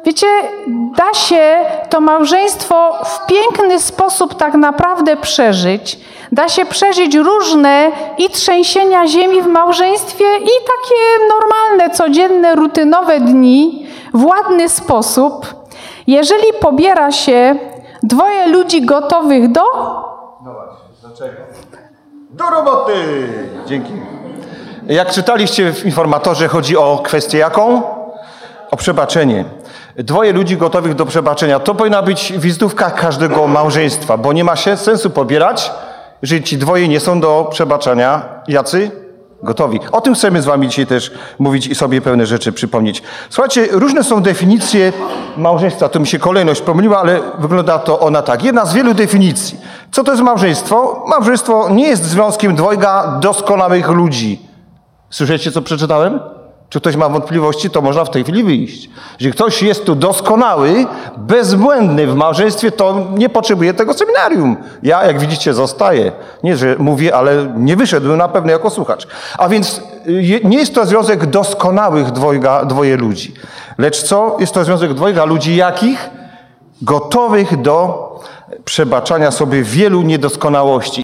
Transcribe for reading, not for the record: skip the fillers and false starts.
Wiecie, da się to małżeństwo w piękny sposób tak naprawdę przeżyć. Da się przeżyć różne i trzęsienia ziemi w małżeństwie i takie normalne, codzienne, rutynowe dni w ładny sposób, jeżeli pobiera się dwoje ludzi gotowych do... No właśnie, do czego? Do roboty! Dzięki. Jak czytaliście w informatorze, chodzi o kwestię jaką? O przebaczenie. Dwoje ludzi gotowych do przebaczenia. To powinna być wizytówka każdego małżeństwa, bo nie ma się sensu pobierać, jeżeli ci dwoje nie są do przebaczenia. Jacy? Gotowi. O tym chcemy z wami dzisiaj też mówić i sobie pewne rzeczy przypomnieć. Słuchajcie, różne są definicje małżeństwa. Tu mi się kolejność pomyliła, ale wygląda to ona tak. Jedna z wielu definicji. Co to jest małżeństwo? Małżeństwo nie jest związkiem dwojga doskonałych ludzi. Słyszycie, co przeczytałem? Czy ktoś ma wątpliwości, to można w tej chwili wyjść. Jeżeli ktoś jest tu doskonały, bezbłędny w małżeństwie, to nie potrzebuje tego seminarium. Ja, jak widzicie, zostaję. Nie, że mówię, ale nie wyszedłem na pewno jako słuchacz. A więc nie jest to związek doskonałych dwoje ludzi. Lecz co? Jest to związek dwojga ludzi jakich? Gotowych do przebaczania sobie wielu niedoskonałości.